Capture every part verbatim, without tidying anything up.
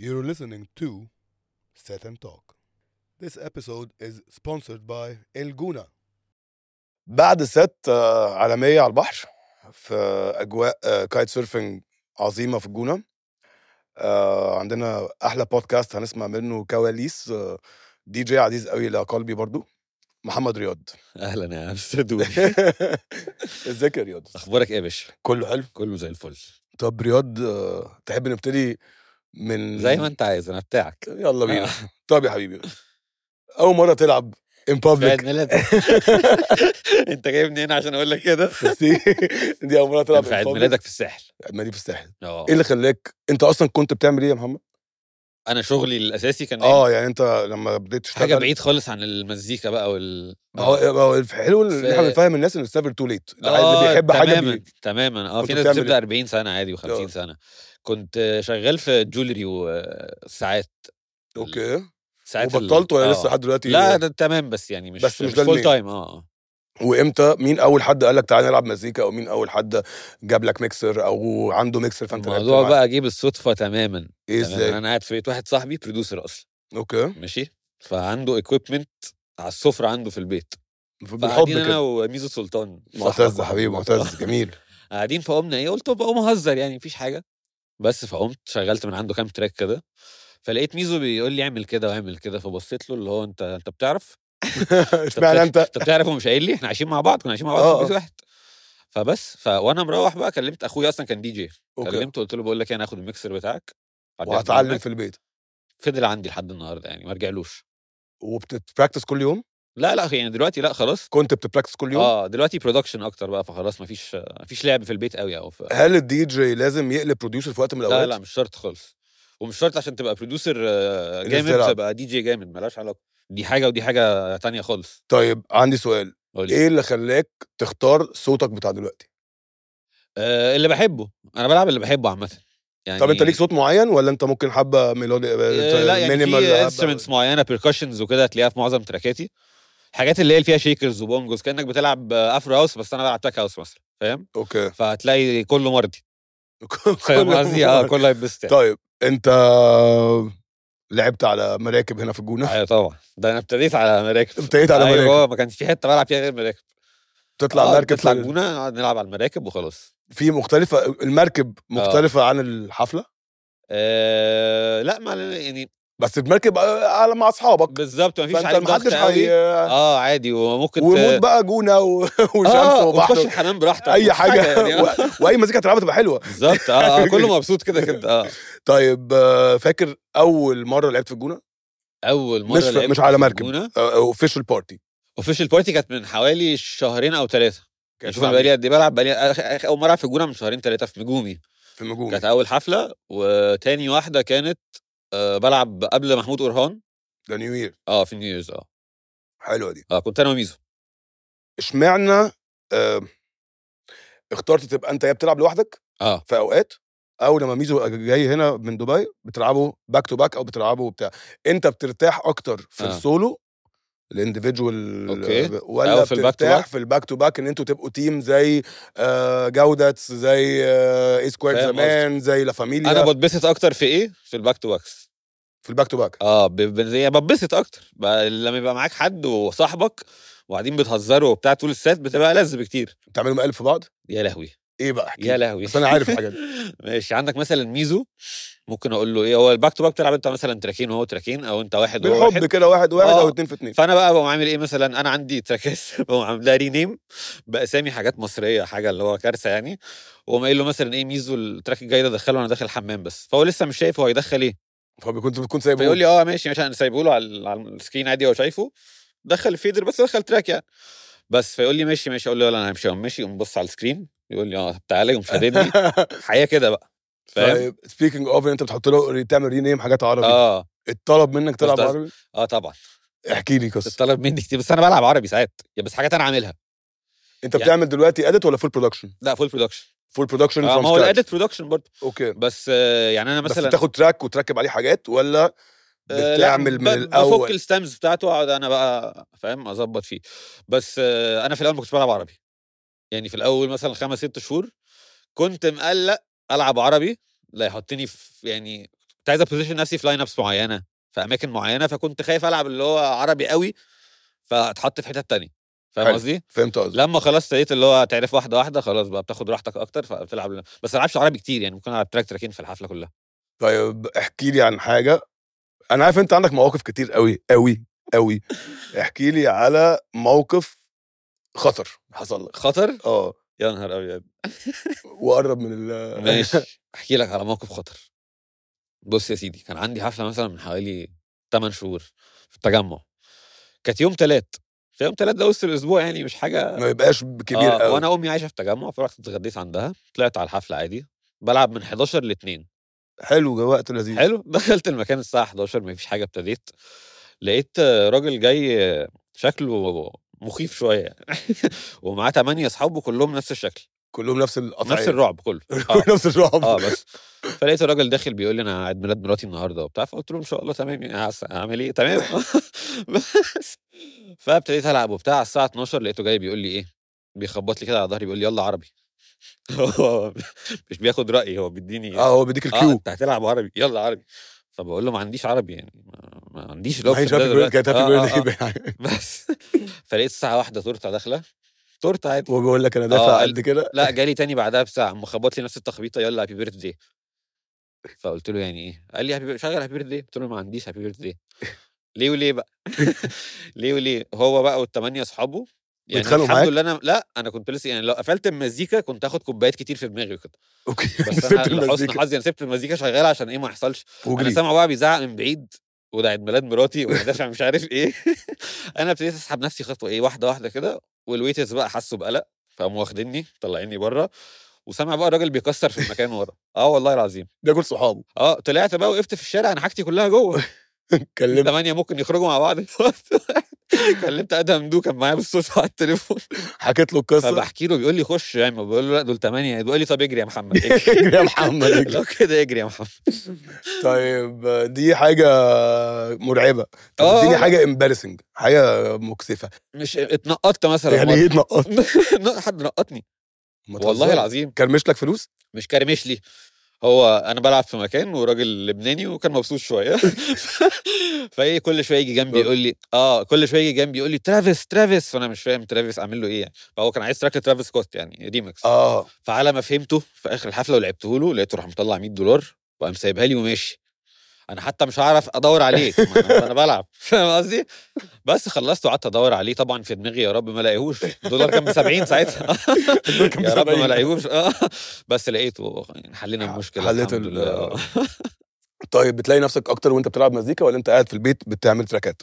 You're listening to Set and Talk. This episode is sponsored by El Guna. بعد ست آه، عالمية على البحر في أجواء آه، كايت سيرفينج عظيمة في الجونة. آه، عندنا أحلى بودكاست هنسمع منه كواليس آه، دي جي عزيز قوي لقلبي برضو، محمد رياض. اهلا يا استاذ. ازيك يا رياض؟ اخبارك ايه يا باشا؟ كله حلو، كله زي الفل. طب رياض آه، تحب نبتدي من زي ما انت عايز، انا بتاعك. يلا بينا. طب يا حبيبي، اول مره تلعب in في عيد public. ميلادك. انت جايبني هنا عشان اقول لك كده. دي اول مره كان تلعب في عيد in public. ميلادك في الساحل. عيد ميلادي في الساحل. اه ايه اللي خلاك انت اصلا كنت بتعمل ايه يا محمد؟ انا شغلي الاساسي كان اه يعني انت لما بديت تشتغل حاجه بعيد خالص عن المزيكا بقى وال ما هو ما هو حلو ان في- احنا بنفهم الناس ان السافر تو ليت، اللي اه بيحب حاجه تماما بي... تماما. اه كنت في ناس بتعمل بتبدا إيه؟ أربعين سنه عادي آه. و50 سنه. كنت شغال في جولري وساعات. اوكي، ساعات ال- وبطلت ولا آه. لسه لحد دلوقتي؟ لا ده تمام، بس يعني مش بس مش مش ده فول المين. تايم. اه وامتى مين اول حد قال لك تعالى نلعب مزيكا، او مين اول حد جاب لك ميكسر او عنده ميكسر فانت لعبت الموضوع معاه؟ بقى جه بالصدفه تماما. ايه تمام، ازاي؟ انا قاعد في بيت واحد صاحبي بروديوسر اصلا، اوكي، ماشي، فعنده ايكويبمنت على السفره عنده في البيت. بالحب فقاعدين انا كده. وميزو سلطان معتز يا حبيبي، معتز جميل. قاعدين فقمنا ايه، قلت بقوم اهزر يعني مفيش حاجه، بس فقمت شغلت من عنده كام تراك كده، فلقيت ميزو بيقول لي اعمل كده واعمل كده، فبصيت له اللي هو انت انت بتعرف اشمعنى انت؟ انت بتعرف ومش قايل لي؟ احنا عايشين مع بعض، كنا عايشين مع بعض آه، في بيت آه. واحد. فبس ف وانا مروح بقى كلمت اخويا، اصلا كان دي جي، اوكي، كلمته قلت له بقول لك إيه، انا هاخد الميكسر بتاعك بعدين أخده وهتعلم منك. في البيت فضل عندي لحد النهارده يعني ما رجعلوش. وبتبراكتس كل يوم؟ لا لا يعني دلوقتي لا خلاص. كنت بتبراكتس كل يوم؟ اه دلوقتي برودكشن اكتر بقى، فخلاص مفيش مفيش لعب في البيت قوي او في... هل الدي جي لازم يقلب بروديوسر في وقت من الاوقات؟ لا لا مش شرط خالص، ومش شرط عشان تبقى بروديوسر الناس جامد تلعب. تبقى دي جي جامد، ملهاش علاقه، دي حاجه ودي حاجه تانية خالص. طيب عندي سؤال، قولي. ايه اللي خلاك تختار صوتك بتاع دلوقتي؟ آه اللي بحبه، انا بلعب اللي بحبه عامه يعني. طب انت ليك صوت معين ولا انت ممكن حبه ميلودي آه لا يعني مينيمال في حبة- انسترومنتس معينه، بيركشنز وكده هتلاقيها في معظم تراكاتي، الحاجات اللي هي اللي فيها شيكرز وبونجوز، كانك بتلعب افرو هاوس بس انا بلعب تاك هاوس مثلا، فاهم؟ اوكي. فهتلاقي كله مرضي، فاهم كل قصدي؟ اه مرة. كله هيتبسط يعني. طيب انت لعبت على مراكب هنا في الجونه؟ ايوه طبعا، ده انا ابتديت على مراكب. ابتديت على ايوه مراكب. ما كانش في حته بلعب فيها غير مراكب. تطلع اه مركب تطلع في الجونه نقعد نلعب على المراكب وخلاص. في مختلفه، المركب مختلفه عن الحفله؟ آه لا ما يعني بس المركب على مع اصحابك بالظبط، ما فيش فانت عليك ضغط محدش قوي. حي... اه عادي، وممكن وموت بقى جونه و... وشمس اه وبحر وتخش الحمام براحتك، اي مفيش حاجه يعني. و... واي مزيكا هتلعبها تبقى حلوه بالظبط اه, آه كله مبسوط كده كده. اه طيب آه، فاكر اول مره لعبت في الجونه؟ اول مره مش في... لعبت مش على في مركب، الجونه اوفيشال بارتي. اوفيشال بارتي كانت من حوالي شهرين او ثلاثه. كانت شوف انا بقالي قد ايه بلعب، بقالي آخ- اول مره العب في الجونه من شهرين ثلاثه في نجومي، في النجوم. كانت اول حفله. وتاني واحده كانت آه بلعب قبل محمود أورهان، ده نيو يير. اه في نيو ييرز. اه حلوه دي. اه كنت انا وميزو. اشمعنى آه، اخترت تبقى انت يا بتلعب لوحدك اه في اوقات، او لما ميزو جاي هنا من دبي بتلعبوا باك تو باك او بتلعبوا بتاع، انت بترتاح اكتر في آه. السولو الانديفيدوال أوكي. ولا أو في الباك تو بترتاح باك؟ في الباك تو باك ان انتوا تبقوا تيم زي آه، جودتس، زي آه، اي سكواد فاهم زمان، زي لا فاميليا؟ انا بتبسط اكتر في ايه؟ في الباك تو باكس. في الباك تو باك اه ب- ب- زي بتبسط اكتر بقى لما يبقى معاك حد وصاحبك وقاعدين بتهزروا وبتاع طول السات، بتبقى لذ بكتير. بتعملوا مقلب في بعض؟ يا لهوي ايه بقى احكي يا لي. لهوي. بس انا عارف الحاجات دي. ماشي، عندك مثلا ميزو، ممكن اقول له ايه، هو الباك تو باك بتلعب انت مثلا تراكين وهو تراكين، او انت واحد وهو بالحب واحد كده، واحد واحد آه. او اتنين في اتنين. فانا بقى بقوم عامل ايه، مثلا انا عندي تراكات بقوم عاملها رينيم باسامي حاجات مصريه، حاجه اللي هو كارثه يعني، واقوم قايل له مثلا ايه، ميزو التراك الجاي ده دخله وانا داخل الحمام بس، فهو لسه مش شايف هو هيدخل ايه، فبيكون بتكون سايبه فيقول لي اه ماشي ماشي، انا سايبه له على على السكرين عادي، هو شايفه دخل الفيدر بس دخل تراك يعني بس، فيقول لي ماشي ماشي، اقول له يلا انا همشي، اقوم ماشي، يقوم بص على السكرين يقول لي اه تعالى، يقوم شاددني حياه كده بقى، فاهم؟ طيب سبيكينج اوف، انت بتحط له تعمل رينيم حاجات عربي، اه اتطلب منك تلعب بس- عربي؟ اه طبعا احكي لي قصه. تطلب مني كتير، بس انا بلعب عربي ساعات يا بس حاجات انا عاملها. انت يعني- بتعمل دلوقتي اديت ولا فول برودكشن؟ لا فول برودكشن. فول برودكشن اه فروم ما هو سكراتش. الاديت برودكشن برضه، اوكي، بس آه يعني انا بس مثلا بتاخد تراك وتركب عليه حاجات ولا آه لا بتعمل ب- من بفك الاول؟ الستامز بتاعته واقعد انا بقى فاهم اظبط فيه، بس آه انا في الاول ما كنتش بلعب عربي، يعني في الاول مثلا خمس ست شهور كنت مقلق العب عربي، لا يحطني في يعني كنت عايز ابوزيشن نفسي في لاين ابس معينه في اماكن معينه، فكنت خايف العب اللي هو عربي قوي فاتحط في حته تانية. فاهم حلو. قصدي؟ فهمت قصدي. لما خلاص ابتديت اللي هو تعرف واحده واحده، خلاص بقى بتاخد راحتك اكتر فبتلعب. بس ما العبش عربي كتير يعني، ممكن العب تراك تراكين في الحفله كلها. طيب احكي لي عن حاجه، انا عارف انت عندك مواقف كتير قوي قوي قوي. احكي لي على موقف خطر حصل لك. خطر؟ اه يا نهار ابيض. وقرب من ال ماشي، احكي لك على موقف خطر. بص يا سيدي، كان عندي حفله مثلا من حوالي ثمانية شهور في التجمع. كانت يوم تلات، في يوم تلات ده وسط الاسبوع يعني، مش حاجه. ما يبقاش كبير آه قوي. وانا امي عايشه في التجمع، فرحت اتغديت عندها، طلعت على الحفله عادي، بلعب من حداشر ل اتنين. حلو، ده وقت لذيذ. حلو. دخلت المكان الساعه حداشر، ما فيش حاجه، ابتديت لقيت راجل جاي شكله مخيف شويه يعني ومعاه تمانية اصحابه كلهم نفس الشكل، كلهم نفس القطعيه. نفس الرعب كله. اه نفس الرعب. اه بس فلقيت الراجل داخل بيقول لي انا عيد ميلاد مراتي النهارده وبتاع، فقلت له ان شاء الله تمام يعني، اعمل ايه تمام بس فابتديت العب وبتاع. على الساعه اتناشر لقيته جاي بيقول لي ايه، بيخبط لي كده على ظهري بيقول لي يلا عربي هو مش بياخد رايي، هو بيديني اه هو بيديك اه الكيو. انت هتلعب عربي يلا عربي. فبقول له ما عنديش عربي يعني، ما, ما عنديش ما هيش الاوبشن ده هابي بيرثدي، دلوقتي. كانت هابي آه آه آه. بيرثدي. بس فلقيت الساعه واحدة تورته داخله، تورته عادي. وبيقول لك انا اه دافع قال- قد كده. لا جالي تاني بعدها بساعه، مخبط لي نفس التخبيطه يلا هابي بيرث داي. فقلت له يعني ايه؟ قال لي هابي، شغل هابي بيرث داي. قلت له ما عنديش هابي بيرث داي. ليه وليه بقى ليه وليه؟ هو بقى والثمانيه اصحابه يعني. بيتخانقوا الحمد معاك؟ لله انا لا، انا كنت لسه يعني، لو قفلت المزيكا كنت هاخد كوبايات كتير في دماغي وكده. اوكي. بس سبت انا لحسن المزيكا حظي انا سبت المزيكا شغاله عشان ايه ما يحصلش. انا وجريت. سامع بقى بيزعق من بعيد، وده عيد ميلاد مراتي وانا دافع مش عارف ايه انا ابتديت اسحب نفسي خطوه ايه واحده واحده كده، والويترز بقى حسوا بقلق فقاموا واخديني طلعيني بره، وسامع بقى الراجل بيكسر في المكان ورا. اه والله العظيم. بياكل صحابه. اه طلعت بقى وقفت في الشارع، انا حاجتي كلها جوه. كلمت ثمانية ممكن يخرجوا مع بعض كلمت ادهم دو كان معايا بالصوت على التليفون، حكيت له القصه. فبحكي له بيقول لي خش يعني، بقول له لا دول ثمانية، بيقول لي طب اجري يا محمد اجري اجري يا محمد اجري. لو كده اجري يا محمد. طيب دي حاجه مرعبه. طب اه اديني لا، حاجه امبارسنج، حاجه مكسفه. مش اتنقطت مثلا يعني ايه تنقط؟ مرة. حد نقطني ما والله تهزرش. العظيم. كرمش لك فلوس؟ مش كرمش لي، هو انا بلعب في مكان وراجل لبناني وكان مبسوط شويه فايه كل شويه يجي جنبي يقول لي اه كل شويه يجي جنبي يقول لي ترافيس ترافيس، فانا مش فاهم ترافيس اعمل له ايه يعني. فهو كان عايز تراك ترافيس سكوت يعني ريمكس. اه فعلى ما فهمته في اخر الحفله ولعبته له، لقيته راح مطلع مية دولار وقام سايبها لي وماشي. انا حتى مش هعرف ادور عليه، ما انا أنا بلعب فاهم قصدي. بس خلصت وقعدت ادور عليه، طبعا في دماغي يا رب ما الاقيهوش، الدولار كان ب سبعين ساعتها الدولار كان ب يا رب ما سبعين. الاقيهوش اه بس لقيته يعني، حلينا المشكله حليت الحمد ال- لله اه طيب بتلاقي نفسك اكتر وانت بتلعب مزيكا ولا انت قاعد في البيت بتعمل تراكات؟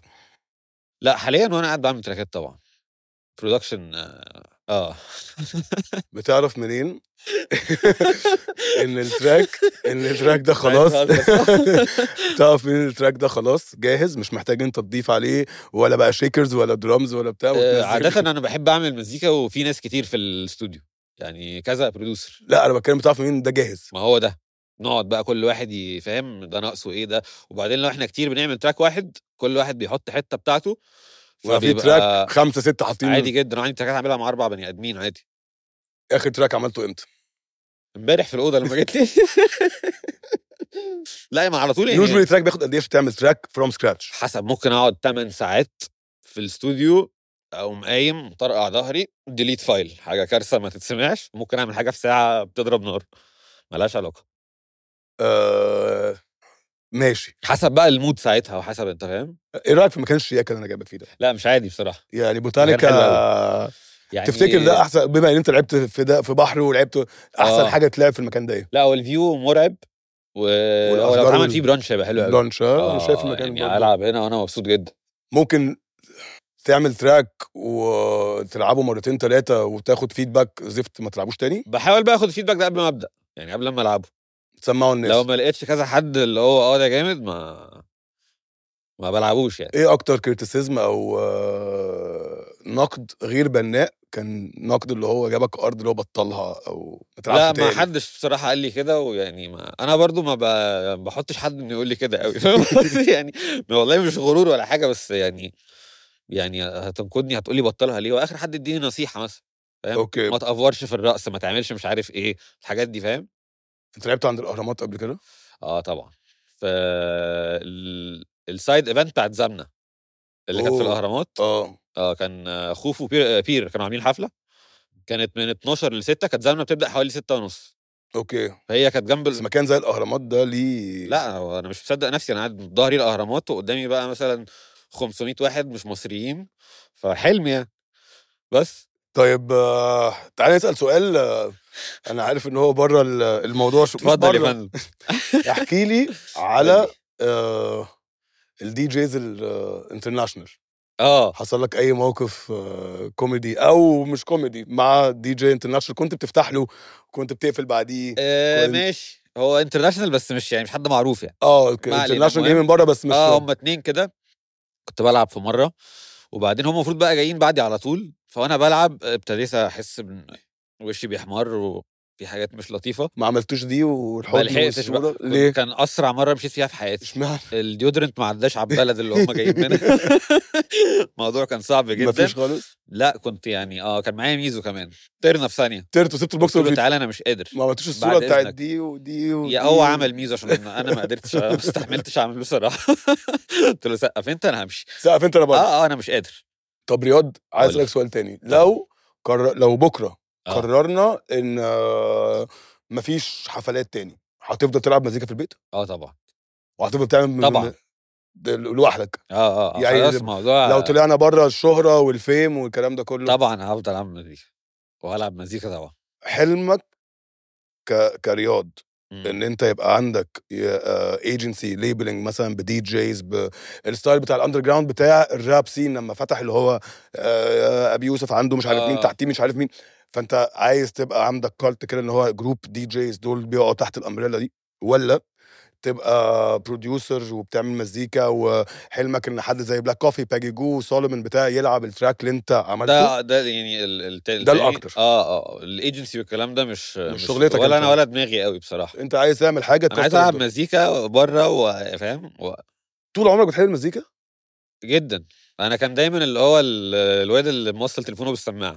لا حاليا وانا قاعد بعمل تراكات طبعا، برودكشن اه, آه. بتعرف منين ان التراك ان التراك ده عايز خلاص؟ تهزر. تعرف منين التراك ده خلاص جاهز، مش محتاج انت تضيف عليه ولا بقى شيكرز ولا درامز ولا بتاع آه، وتنزل؟ عادة أنا بحب أعمل مزيكا وفي ناس كتير في الاستوديو يعني، كذا برودوسر. لا انا بتكلم، بتعرف منين ده جاهز؟ ما هو ده، نقعد بقى كل واحد يفهم ده ناقصه ايه ده، وبعدين لو احنا كتير بنعمل تراك واحد كل واحد بيحط حتة بتاعته، وفي تراك فبيبقى خمسة ستة حاطين. عادي جدا. وعندي تراكات عاملها مع أربع بني آدمين عادي. اخر تراك عملته امتى؟ امبارح في الأوضة لما جيت لي لا ما على طول يوجوالي يعني، تراك بياخد قد ايه عشان تعمل تراك فروم سكراتش؟ حسب. ممكن أقعد ثمانية ساعات في الاستوديو، أقوم قايم مطرقع ظهري ديليت فايل، حاجة كارثة ما تتسمعش. ممكن أعمل حاجة في ساعة بتضرب نار، ملهاش علاقة. آه... ماشي. حسب بقى المود ساعتها وحسب، انت فاهم. ايه رايك في مكان الشياكه اللي انا جايبك فيه ده؟ لا مش عادي بصراحه، يعني مكان بوتانيكا. حلو قوي يعني. تفتكر ده احسن بما ان انت لعبت في ده في بحر ولعبت، احسن آه. حاجه تلعب في المكان ده ايه؟ لا هو الفيو مرعب، ولو والاشجار اتعمل وال- فيه برانش هيبقى حلو قوي. البرانش. آه، انا شايف اه المكان يعني برضه العب هنا وانا مبسوط جدا. ممكن تعمل تراك وتلعبه مرتين ثلاثه وتاخد فيدباك زفت ما تلعبوش تاني. بحاول بقى اخد الفيدباك ده قبل ما ابدا يعني، قبل ما العبه. تسمعوا الناس. لو ما لقيتش كذا حد اللي هو اه ده جامد، ما ما بلعبوش يعني. ايه اكتر كريتيسيزم او آه، نقد غير بناء كان نقد اللي هو جابك ارض اللي هو بطلها او ما تلعبش لا تاني؟ ما حدش بصراحه قال لي كده، ويعني ما انا برضو ما ب... بحطش حد انه يقول لي كده قوي فاهم قصدي يعني. والله مش غرور ولا حاجه، بس يعني يعني هتنقدني هتقولي بطلها ليه، واخر حد اديني نصيحه مثلا، فاهم. اوكي. ما تافورش في الرقص، ما تعملش مش عارف ايه الحاجات دي، فاهم. انت لعبت عند الاهرامات قبل كده؟ اه طبعا، في ال- السايد ايفنت بتاعت زمنه اللي كانت في أوه. الاهرامات. اه اه كان خوفو بير, بير كانوا عاملين حفله، كانت من اتناشر ل ستة، كانت زمنه بتبدا حوالي ستة ونص، اوكي. فهي كانت جنب بس ال... مكان زي الاهرامات ده ليه؟ لا هو انا مش مصدق نفسي، انا قاعد ظهري الاهرامات وقدامي بقى مثلا خمسمية واحد مش مصريين، فحلم يعني. بس طيب آه، تعالى نسال سؤال. آه، انا عارف ان هو بره الموضوع، شو مش اتفضل يا بره. فندم. احكي لي قول على لي. آه، الدي جيز الانترناشونال. اه حصل لك اي موقف آه، كوميدي او مش كوميدي مع دي جي انترناشونال كنت بتفتح له كنت بتقفل بعديه؟ آه، كنت ماشي، هو انترناشونال بس مش يعني مش حد معروف يعني. اه اوكي، ما علينا، انترناشونال جاي من المهم بره بس مش. اه هم اتنين كده. كنت بلعب في مره، وبعدين هم المفروض بقى جايين بعدي على طول، فانا بلعب ابتديت احس ان وشي بيحمر وفي حاجات مش لطيفه. ما عملتوش دي ما والحضن لحقتش بقى، والصوره كنت ليه؟ كان اسرع مره مشيت فيها في حياتي. اشمعنى؟ الديودرنت ما عداش على البلد اللي هم جايين منها. الموضوع كان صعب جدا. مفيش خالص. لا كنت يعني اه كان معايا ميزو كمان، طرنا في ثانيه. طرت وسبت البوكس قلت له ومشيت؟ تعالى انا مش قادر، ما عملتوش الصوره بعد بتاعت اذنك. دي ودي يا هو ودي و... عمل ميزو عشان انا ما قدرتش، ما استحملتش اعمله صراحه. قلت له سقف انت انا همشي. سقف انت انا بره. اه اه انا مش قادر. طب رياض، عايز قول لي. اسالك سؤال تاني. طبعا. لو قرر... لو بكره اه قررنا ان آه، مفيش حفلات تاني، هتفضل تلعب مزيكا في البيت اه طبعا. وهتفضل تعمل م... م... طبعا. ده لوحدك؟ اه اه اه يعني خلاص الموضوع. لو طلعنا بره الشهرة والفيم والكلام ده كله، طبعا هفضل اعمل مزيكا وهلعب مزيكا طبعا. حلمك ك... كرياض مم. ان انت يبقى عندك ايجنسي ليبلنج مثلا بدي جيز بالستايل بتاع الاندر جراوند بتاع الراب سين لما فتح، اللي هو آه، ابي يوسف عنده مش عارف مين اه تحتيه مش عارف مين، فانت عايز تبقى عندك كارت كده ان هو جروب دي جيز دول بيقعوا تحت الامبريلا دي، ولا تبقى بروديوسر وبتعمل مزيكا وحلمك ان حد زي بلاك كوفي باجي جو سولومون بتاع يلعب التراك اللي انت عملته؟ ده ده يعني ال- الت- ده التاني الاكتر، اه اه الايجنسي والكلام ده مش مش مش شغلتك ولا انت. انا ولا دماغي قوي بصراحه. انت عايز تعمل حاجه انا عايز تكسر العب الدنيا. مزيكا بره وفاهم و... طول عمرك بتحب المزيكا؟ جدا. انا كان دايما اللي هو ال- الواد اللي موصل تليفونه بالسماعه.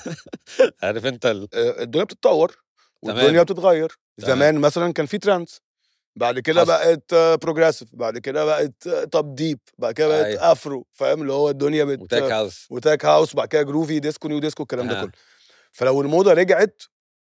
عارف انت ال... آه، الدنيا بتتطور والدنيا تمام. بتتغير. تمام. زمان مثلا كان في ترانس، بعد كده حصل. بقت بروجريسيف، بعد كده بقت طب ديب، بعد كده بقت ايوه. افرو، فاهم اللي هو الدنيا بت وتاك هاوس. وتاك هاوس، بعد كده جروفي ديسكو نيو ديسكو الكلام ده كله. اه فلو الموضه رجعت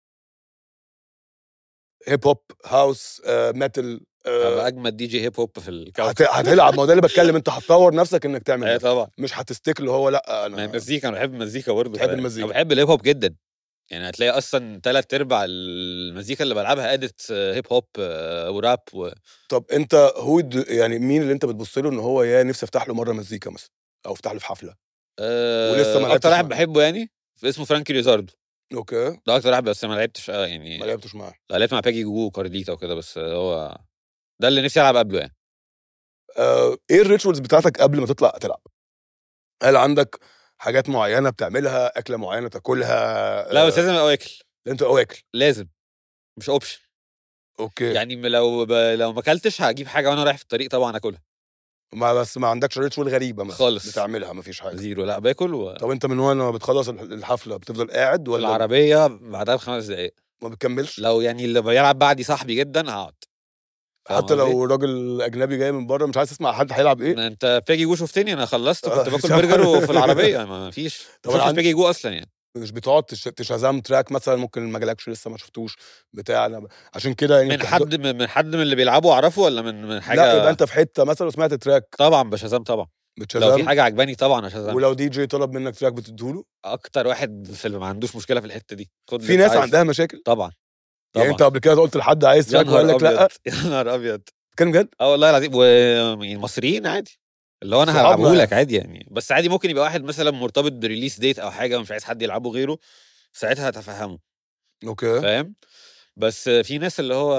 هيب هوب هاوس آه، ميتال هبقى آه، اجمد دي جي هيب هوب في هت... الكوكب. هتلعب. ما هو ده اللي بتكلم، انت هتطور نفسك انك تعمل ايوه ده، طبعا. مش هتستيك اللي هو لا ما هي انا. المزيكا انا بحب المزيكا برضه، ف... تحب انا المزيكا. بحب الهيب هوب جدا. يعني هتلاقي اصلا تلات ارباع المزيكا اللي بلعبها ادت هيب هوب آه، وراب و... طب انت هو د- يعني مين اللي انت بتبص له ان هو يا نفسي افتح له مره مزيكا مثلا، او افتح له في حفله ولسه ما آه، اكتر لعبتش واحد معاه؟ بحبه يعني في اسمه فرانكي ريزاردو. اوكي. ده اكتر واحد، بس ما لعبتش اه ما يعني. لعبتش معاه. لا لعبت مع باجي جو وكارديتا وكده، بس هو ده اللي نفسي العب قبله يعني. آه، ايه الريتشوالز بتاعتك قبل ما تطلع تلعب؟ هل عندك حاجات معينه بتعملها، اكله معينه تاكلها؟ لا بس آه، لازم ابقى واكل. انت اواكل؟ لازم، مش اوبشن. اوكي. يعني لو ب... لو ما اكلتش هجيب حاجه وانا رايح في الطريق طبعا اكلها. ما بس ما عندكش ريتشوال غريبه مثلا خالص. بتعملها؟ ما فيش حاجه. زيرو، لا باكل وفي طب انت من وين لما بتخلص الح- الحفله بتفضل قاعد ولا العربيه بعدها بخمس دقايق. ما بتكملش؟ لو يعني اللي بيلعب بعدي صاحبي جدا هقعد. فاهم حتى قصدي؟ لو راجل اجنبي جاي من بره مش عايز تسمع حد هيلعب ايه؟ ما انت باجي جو شفتني انا خلصت آه، وكنت باكل سامع. برجر وفي العربيه، ما فيش ما طب انا شفتش عندي، باجي جو اصلا يعني. مش بتقعد تش- تشازام تراك مثلا؟ ممكن ما جالكش لسه ما شفتوش بتاع أنا ب- عشان كده يعني من بتحضر. حد من من حد من اللي بيلعبوا اعرفه ولا من من لا يبقى حاجه؟ انت في حته مثلا وسمعت تراك طبعا بشازام طبعا. لو في بتشازام، حاجه عجباني طبعا هشازام. ولو دي جي طلب منك تراك بتديهوله؟ اكتر واحد في اللي ما عندوش مشكله في الحته دي، خد اللي في انت ناس عايزه. عندها مشاكل. طبعا. يعني طبعا. انت قبل كده قلت لحد عايز يا تراك وقال نهار لك ابيض. لا؟ يا نهار ابيض. كان بجد؟ اه والله العظيم، والمصريين عادي اللي هو انا صحابنا هلعبه يعني. لك عادي يعني. بس عادي ممكن يبقى واحد مثلا مرتبط بريليس ديت او حاجه ومش عايز حد يلعبه غيره، ساعتها هتفهمه. اوكي. فاهم. بس في ناس اللي هو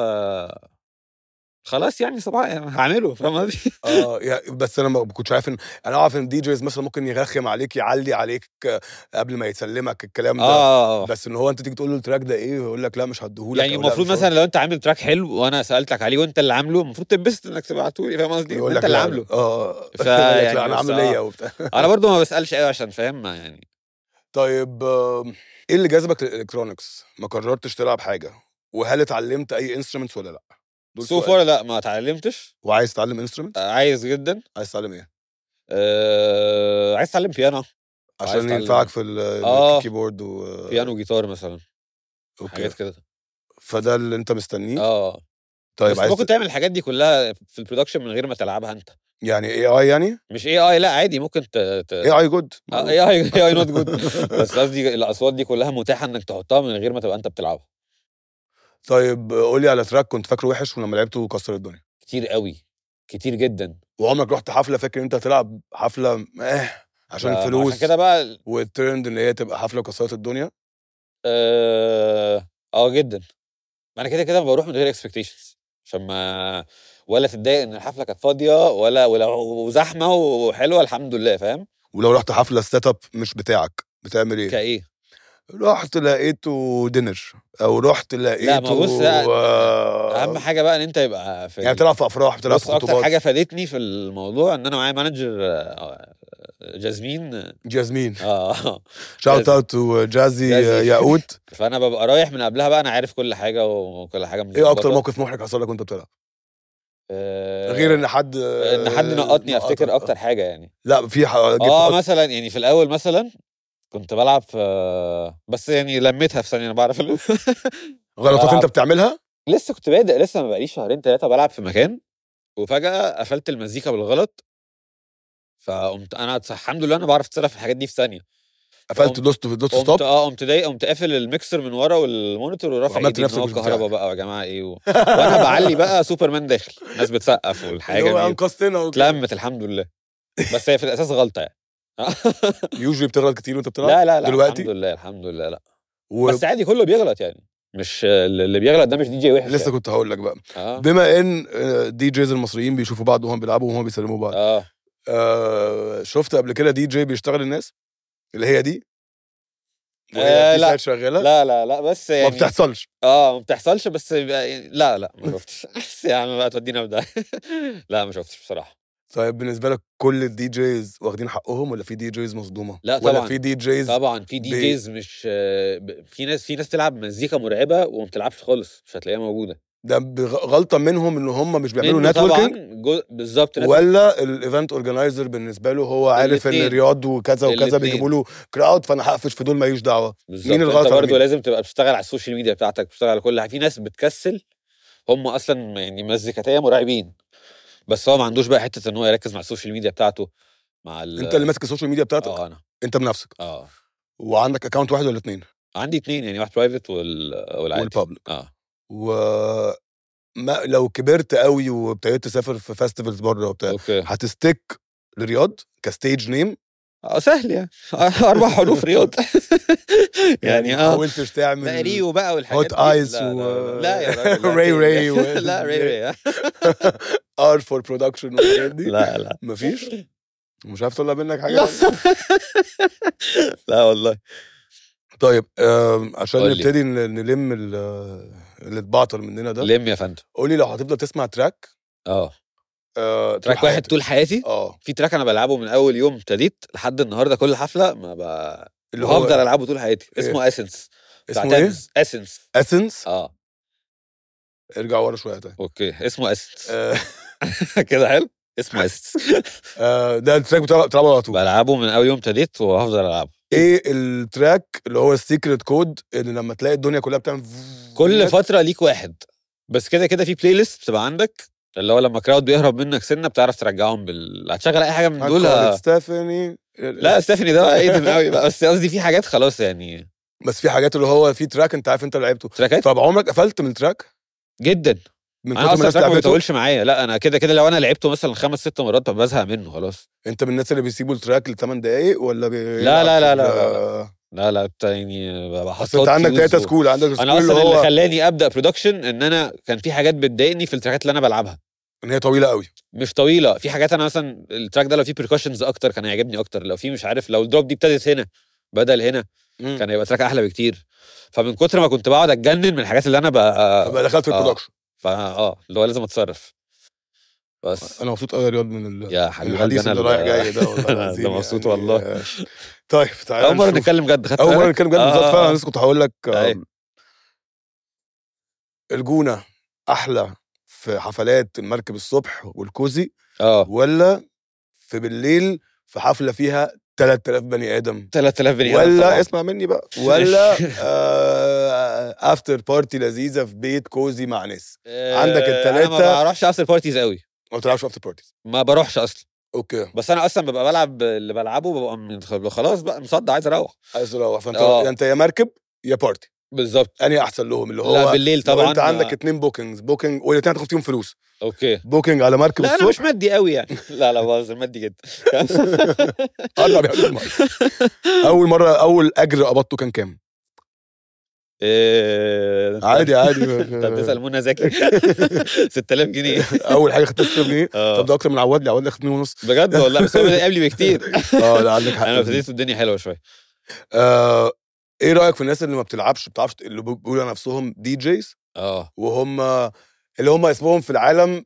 خلاص يعني صباح يعني هعمله، فاهم قصدي؟ اه يعني بس انا ما كنتش عارف ان، انا اعرف ان دي جيز مثلا ممكن يرخم عليك يعلي عليك آه، قبل ما يسلمك الكلام ده، اه بس ان هو انت تيجي تقول له التراك ده ايه ويقول لك لا مش هديهولك يعني او لا المفروض مش هقول، مثلا لو انت عامل تراك حلو وانا سالتك عليه وانت اللي عامله، المفروض تتبسط انك تبعته لي، فاهم قصدي؟ يقول ما انت لك اللي لا لا عامله. اه يقول لك لا فيعني انا بس عامله ليا اه وبتاع. انا برضو ما بسالش قوي عشان فاهم يعني. طيب آه، ايه اللي جذبك للالكترونكس؟ ما قررتش تلعب حاجه؟ وهل اتعلمت اي انسترومنتس ولا لا؟ دول سو سؤال. فار لا ما اتعلمتش. وعايز تتعلم انسترومنت؟ عايز جدا. عايز تتعلم ايه؟ آه... عايز اتعلم بيانو. عشان أتعلم... ينفعك في آه. الكيبورد و بيانو جيتار مثلا. اوكي. حاجات كده. فده اللي انت مستنيه. اه طيب بس عايز ممكن تعمل الحاجات دي كلها في البرودكشن من غير ما تلعبها انت. يعني اي اي يعني مش اي اي لا عادي ممكن ت... ت... اي اي جود اي اي اي اي نوت جود. بس قصدي الاصوات دي كلها متاحه انك تحطها من غير ما تبقى انت بتلعبها. طيب قول لي على تراك كنت فاكره وحش ولما لعبته كسر الدنيا. كتير قوي كتير جدا. وعمرك رحت حفله فاكر انت هتلعب حفله اه عشان عشان فلوس كده بقى والترند ان هي تبقى حفله وكسرت الدنيا؟ اه, آه جدا. ما انا كده كده بروح من غير اكسبكتيشنز عشان ما ولا تتضايق ان الحفله كانت فاضيه ولا ولا وزحمه وحلوه الحمد لله فاهم. ولو رحت حفله ستات اب مش بتاعك بتعمل ايه؟ كايه رحت لقيته دينر او رحت لقيته لا ما بص لا آه اهم حاجه بقى ان انت يبقى في يعني ال... بتلعب في افراح بتلعب في بص اكتر خطوبات. حاجه فادتني في الموضوع ان انا معايا مانجر آه، جازمين. جازمين اه شاوت اوت تو جازي جازي. ياقوت. فانا ببقى رايح من قبلها بقى انا عارف كل حاجه وكل حاجه ايه اكتر متظبطه. موقف محرج حصل لك وانت بتلعب آه، غير ان حد ان حد نقطني افتكر نقطك؟ اكتر حاجه يعني. لا في ح- جبت اه أك- مثلا يعني في الاول مثلا كنت بلعب في بس يعني لميتها في ثانيه انا بعرف ال... غلطات انت بلعب بتعملها. لسه كنت بادئ لسه ما بقاليش شهرين ثلاثه بلعب في مكان وفجاه قفلت المزيكا بالغلط. فقمت انا الحمد لله انا بعرف اتصرف في الحاجات دي في ثانيه. قفلت فقمت دوست دوست قمت ستوب اه قمت ضايق قمت قافل الميكسر من ورا والمونيتور ورافع وعملت ايدي ان نفسك هو مش الكهرباء بتاعك. بقى يا جماعه ايه و... وانا بعلي بقى سوبرمان داخل الناس بتسقف اللي والحاجه هو جميله انقذتنا وكده. اتلمت الحمد لله. بس هي في الاساس غلطه يعني. يوجولي بتغلط كتير وانت بتلعب لا لا لا الحمد دلوقتي؟ لله الحمد لله لا. ولسه بس عادي كله بيغلط يعني مش اللي بيغلط ده مش دي جي وحش يعني. كنت هقول لك بقى اه بما ان دي جيز المصريين بيشوفوا بعض وهم بيلعبوا وهم بيسلموا بعض. اه آه شفت قبل كده دي جي بيشتغل الناس اللي هي دي وهي آه، في لا سايت شغاله؟ لا لا لا بس ما يعني بتحصلش. اه ما بتحصلش بس بيبقى- لا لا ما شفتش. بس يا عم بقى تودينا بده. لا ما شفتش بصراحه. طيب بالنسبه لك كل الدي جيز واخدين حقهم ولا في دي جيز مصدومه؟ لا ولا طبعا في دي جيز طبعا في دي بي... جيز مش آه، ب- في ناس في ناس تلعب مزيكا مرعبه وما بتلعبش خالص مش هتلاقيها موجوده. ده بغ- غلطه منهم ان هم مش بيعملوا منه طبعا نتوركينج؟ جو... بالظبط نت- ولا الايفنت اورجنايزر بالنسبه له هو عارف ان الاتنين رياض وكذا وكذا الاتنين بيجيبوا له كراود فانا هقفش في دول ماليش دعوه؟ مين بالظبط انت الغلط على برضه مين؟ لازم تبقى بتشتغل على السوشيال ميديا بتاعتك بتشتغل على كل حاجه. في ناس بتكسل هم اصلا يعني مزيكاتيه مرعبين بس هو ما عندوش بقى حته ان هو يركز مع السوشيال ميديا بتاعته مع ال انت اللي ماسك السوشيال ميديا بتاعتك؟ اه انا انت بنفسك؟ اه وعندك اكونت واحد ولا اتنين؟ عندي اتنين يعني واحد برايفت وال... والعادي والبابليك. اه و ما لو كبرت قوي وابتديت تسافر في فيستيفالز بره وبتاع اوكي هتستيك لرياض كستيج نيم؟ اه سهل يعني. اربع حروف رياض. يعني يعني ما اه حاولتش لا تعمل ريو بقى والحاجات هوت دي ايس لا و لا لا, لا يا راجل لا راي تاني. راي و لا ري ري ار فور برودكشن والحاجات دي؟ لا لا مفيش؟ مش عارف اطلع منك حاجه لا ولا؟ لا والله. طيب آم، عشان قول لي نبتدي ن- نلم ال- اللي اتبعتر مننا ده. لم يا فندم. قولي لو هتفضل تسمع تراك اه آه، طول تراك واحد حياتك. طول حياتي. اه في تراك انا بلعبه من اول يوم ابتديت لحد النهارده كل حفله ما ب... اللي وهفضل هو العبه طول حياتي ايه؟ اسمه اسنس بتاع اسمه ايه؟ تنز اسنس. اسنس؟ اه ارجع ورا شويه تاني. اوكي اسمه اسنس. آه، كده حلو اسمه اسنس. آه، ده التراك بتاع- بتلعبه على طول؟ بلعبه من اول يوم ابتديت وهفضل العبه. ايه التراك اللي هو السيكريت كود اللي لما تلاقي الدنيا كلها بتعمل كل منك؟ فتره ليك واحد بس كده كده في بلاي ليست بتبقى عندك اللي هو لما كراود بيهرب منك سنه بتعرف ترجعهم بال هتشغل اي حاجه من دول هتقول ه... ستيفاني. لا ستيفاني ده ايه ده قوي بقى بس قصدي في حاجات خلاص يعني بس في حاجات اللي هو في تراك انت عارف انت اللي لعبته. تراكات طب عمرك قفلت من تراك جدا. من انا كتر ما اصلا الناس تراك ما لعبته؟ بيطولش معايا لا انا كده كده لو انا لعبته مثلا خمس ست مرات بزهق منه خلاص. انت من الناس اللي بيسيبوا التراك لثمان دقايق ولا بيلعب لا لا لا في لا ال- لا لا لا لا بت- يعني اصل انت بحط عندك تلاته و... سكول عندك انا سكول اللي اصلا اللي هو خلاني ابدا برودكشن ان انا كان في حاجات بتضايقني في التراكات اللي انا بلعبها ان هي طويله قوي. مش طويله. في حاجات انا مثلا التراك ده لو فيه بريكوشنز اكتر كان هيعجبني اكتر. لو فيه مش عارف لو الدروب دي ابتدت هنا بدل هنا مم. كان هيبقى تراك احلى بكتير. فمن كتر ما كنت بقعد اتجنن من الحاجات اللي انا بقى فبقى دخلت في اه البرودكشن. فا اه اللي هو لازم اتصرف بس. انا مبسوط قوي يا رياض من ال... يا من حبيبي الحديث قلبي انا اللي رايح جاي ده والله ده العظيم مبسوط يعني. والله. آه، طيب تعالى اول مره نشوف. نتكلم جد خدت اول مره بالك؟ نتكلم جد آه، بالظبط آه، فعلا. آه. انا لسه كنت هقول لك أيوة. آم، الجونه احلى في حفلات المركب الصبح والكوزي اه ولا في بالليل في حفله فيها ثلاثة آلاف بني ادم ثلاثة آلاف بني آدم ولا طبعاً. اسمع مني بقى ولا افتر بارتي لذيذه في بيت كوزي مع ناس عندك آه، انا ما التلاتة. بروحش افتر بارتيز قوي، ما بتلعبش افتر بارتيز؟ ما بروحش اصلا. اوكي بس انا اصلا ببقى بلعب اللي بلعبه ببقى من- خلاص بقى مصدع عايز اروح. عايز تروح فانت آه. انت يا مركب يا بارتي، بالظبط. انهي احسن لهم؟ اللي هو لا بالليل لو طبعا. انت عندك اتنين بوكينجز بوكينج والاثنين هتاخد فيهم فلوس، اوكي. بوكينج على مركب لا انا مش الصبح مادي قوي يعني. لا لا بهزر، مادي جدا. قرب يا حبيبي. اول مره اول اجر قبضته كان كام؟ إيه... عادي عادي. انت بتسال منى زكي. ستة آلاف جنيه. اول حاجه خدتها ستة آلاف جنيه. اه طب ده اكتر من عواد لي، عواد لي خد اتنين ونص. بجد والله، بس هو بدأ قبلي بكتير. اه لا عندك حق. انا ابتديت الدنيا حلوه شويه. آه، ايه رايك في الناس اللي ما بتلعبش بتعرفش اللي بيقولوا نفسهم دي جيز اه وهم اللي هم اسمهم في العالم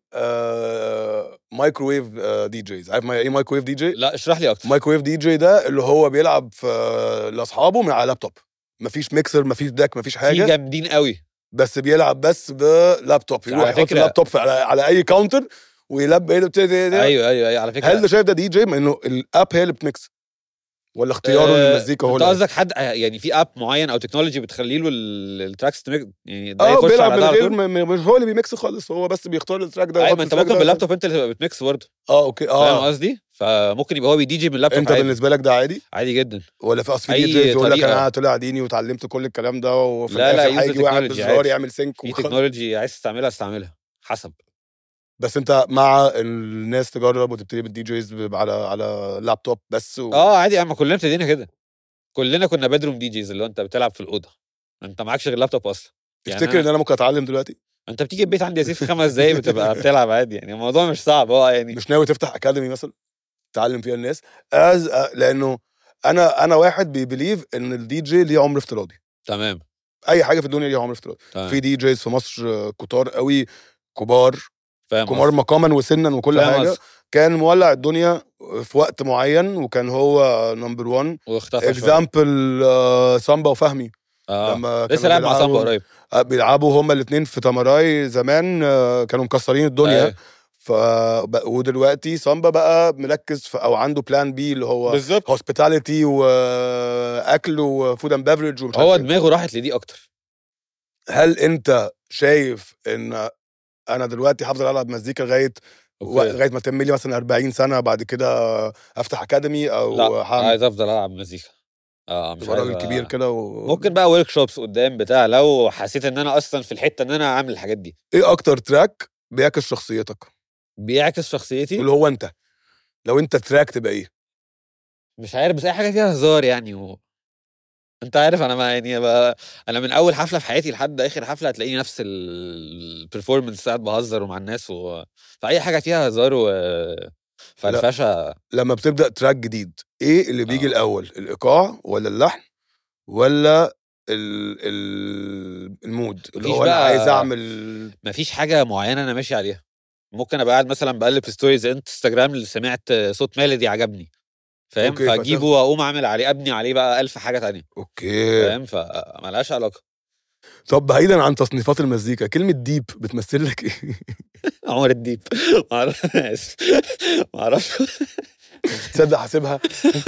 آه مايكروويف آه دي جيز؟ عارف ما ايه مايكروويف دي جي؟ لا اشرح لي اكتر. مايكروويف دي جي ده اللي هو بيلعب في لاصحابه من على لابتوب، مفيش ميكسر مفيش داك مفيش في حاجه، جامدين قوي. بس بيلعب بس بلابتوب، يروح على يحط فكرة- اللابتوب في- على, على اي كاونتر ويلب ايه ده. ايوه ايوه ايوه على فكره. هل ده شايف ده دي جي ما انه الاب هي اللي بتميكس ولا اختياره آه، للمزيكا هو انت اللي قصدك حد يعني في اب معين او تكنولوجي بتخلي له ال- التراكس تميك يعني ده اه يخش بيلعب على من ده على غير طول؟ م- م- مش هو اللي بيميكس خالص، هو بس بيختار التراك ده ايوه ويحط ما انت التراك ممكن ده. باللابتوب انت اللي تبقى بتميكس برضه. اه اوكي فاهم اه قصدي؟ فممكن يبقى هو بيدي جي من اللابتوب انت عادي. بالنسبه لك ده عادي عادي جدا. ولا في اصل في أي دي جيز يقول لك طريقة. انا طلع ديني وتعلمت كل الكلام ده وفي لا لا الاخر يوز هيجي واحد تكنولوجي بالزرار عادي. يعمل سينك في وخلاص. تكنولوجي عايز تستعملها استعملها حسب. بس انت مع الناس تجرب وتبتدي بالدي جيز على على لابتوب بس و... اه عادي، اما كلنا ابتدينا كده، كلنا كنا بيدروم دي جيز اللي هو انت بتلعب في الاوضه، انت معكش غير لابتوب اصلا. يعني تفتكر ان أنا... انا ممكن اتعلم دلوقتي؟ انت بتيجي البيت عندي يا سيف في خمس دقايق بتبقى بتلعب عادي، يعني الموضوع مش صعب هو يعني. مش ناوي تفتح اكاديمي مثلا تعلم فيها الناس؟ از لانه انا انا واحد بيبليف ان الدي جي ليه عمر افتراضي. تمام اي حاجه في الدنيا ليها عمر افتراضي. تمام. في دي جيز في مصر كتار قوي، كبار فاهم كبار قصدك. مقاما وسنا وكل فاهم حاجه، قصدك. كان مولع الدنيا في وقت معين وكان هو نمبر واحد. واختفى شويه. اكزامبل سامبا وفهمي اه لما لسه كانوا لعب مع سامبا بيلعبوا قريب. آه، بيلعبوا هما الاثنين في تاماراي زمان، آه، كانوا مكسرين الدنيا. أيوة. ف ب- ودلوقتي سامبا بقى مركز في او عنده بلان بي اللي هو بالظبط. هوسبيتاليتي واكل وفود اند بيفرج ومش هو عارف إيه. دماغه راحت لدي اكتر. هل انت شايف ان انا دلوقتي هفضل العب مزيكا لغايه و- أوكي. لغايه ما تتم لي مثلا أربعين سنه بعد كده افتح اكاديمي او لا هعمل عايز افضل العب مزيكا. اه مش تبقى عايز راجل أ- كبير كده و... ممكن بقى ورك شوبس قدام بتاع لو حسيت ان انا اصلا في الحته ان انا اعمل الحاجات دي. ايه اكتر تراك بيعكس شخصيتك بيعكس شخصيتي. اللي هو انت لو انت تراك تبقى ايه؟ مش عارف بس اي حاجه فيها هزار يعني و... انت عارف انا ما يعني بقى انا من اول حفله في حياتي لحد اخر حفله هتلاقيني نفس البرفورمانس قاعد بهزر ومع الناس و... فاي حاجه فيها هزار وفرفشه. لما بتبدا تراك جديد ايه اللي بيجي آه. الاول، الايقاع ولا اللحن ولا ال... ال... المود اللي مفيش هو انا بقى- عايز اعمل؟ مفيش حاجه معينه انا ماشي عليها. ممكن ابقى قاعد مثلا بقلب في ستوريز انستجرام اللي سمعت صوت ميلودي عجبني، فاهم؟ أوكي، فاجيبه فتاخد- واقوم اعمل عليه ابني عليه بقى ألف حاجه تانية، اوكي. فاهم؟ فملهاش علاقه. طب بعيدا عن تصنيفات المزيكا، كلمه ديب بتمثل لك ايه؟ عمر الديب. معرفش اسف معرفش. تصدق حاسبها.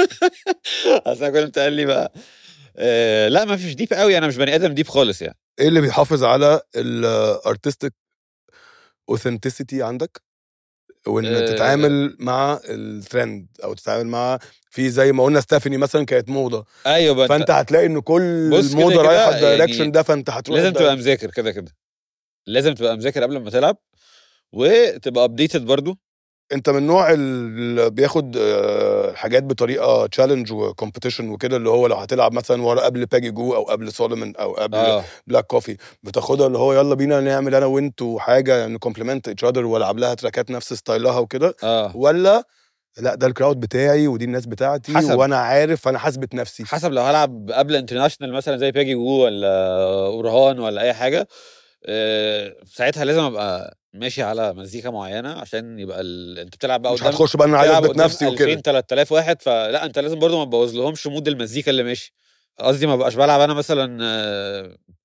اصل أنا كنت قال لي بقى آه لا ما فيش ديب قوي، انا مش بني ادم ديب خالص يعني. ايه اللي بيحافظ على الارتستيك اوثنتسيتي عندك وان آه، تتعامل مع الترند او تتعامل مع في زي ما قلنا ستيفاني مثلا كانت موضه، ايوه بقى فانت هتلاقي ان كل بص كده الموضه كده رايحه يعني الدايركشن ده، فانت هتروح لازم ده. تبقى مذاكر كده كده، لازم تبقى مذاكر قبل ما تلعب وتبقى ابديتد برضو. انت من النوع اللي بياخد آه، حاجات بطريقه تشالنج وكومبيتيشن وكده، اللي هو لو هتلعب مثلا ورا قبل باجي جو او قبل سولومون او قبل اه بلاك كوفي، بتاخدها اللي هو يلا بينا نعمل انا وانتوا حاجه يعني كومبلمنت اتش اذر والعب لها تراكات نفس ستايلها وكده، اه ولا لا ده الكراود بتاعي ودي الناس بتاعتي حسب. وانا عارف انا حاسبت نفسي؟ حسب لو هلعب قبل انترناشونال مثلا زي باجي جو ولا اورهان ولا اي حاجه، آه ساعتها لازم ابقى ماشي على مزيكا معينه عشان يبقى ال... انت بتلعب بقى مش قدام، هتخش بقى انا عايز بتلعب اثبت قدام نفسي ألفين وكده. ثلاثة آلاف واحد، فلا انت لازم برضو ما تبوظ لهمش مود المزيكا اللي ماشي. قصدي ما بقاش بلعب انا مثلا آه،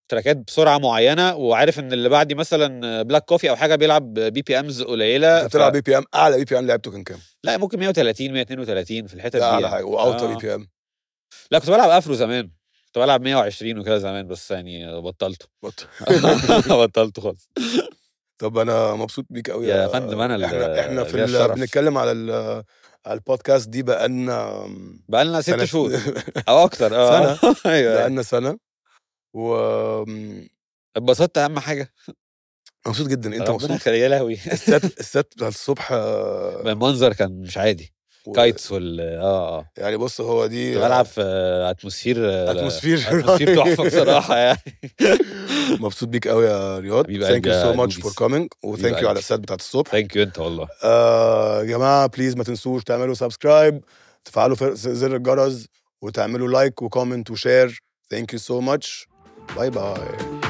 تراكات بسرعه معينه، وعارف ان اللي بعدي مثلا بلاك كوفي او حاجه بيلعب بي بي امز قليله. انت بتلعب بي بي ام، اعلى بي بي ام لعبته كان كام؟ لا ممكن مية وتلاتين مية واتنين وتلاتين في الحتت ده دي اعلى يعني. حاجه، واوطى بي آه. بي ام. لا كنت بلعب افرو زمان، كنت بلعب مية وعشرين وكده زمان، بس يعني بطلته. بطلته خالص. طب انا مبسوط بيك قوي يا فندم انا احنا احنا في ليا ال... الشرف. بنتكلم على ال... على البودكاست دي بقالنا بقالنا ست سنة شهور او اكتر. اه سنه ايوه ايوه. بقالنا سنه و اتبسطت اهم حاجه. مبسوط جدا. انت ربنا مبسوط؟ يخليك يا لهوي. الست الست بتاع الصبح آه، المنظر كان مش عادي. و... كايتس وال اه اه يعني بص هو دي كنت بلعب في اتموسفير. اتموسفير اتموسفير تحفه بصراحه يعني. مبسوط بيك قوي يا رياض. حبيب ثانك قلبي يو سو يا ماتش فور دوبيس. كومينج، حبيب وثانك يو على قلبي. الست بتاعت الصبح. ثانك يو انت والله. آه يا جماعه بليز ما تنسوش تعملوا سبسكرايب، تفعلوا فر- زر الجرس، وتعملوا لايك وكومنت وشير. ثانك يو سو ماتش. باي باي.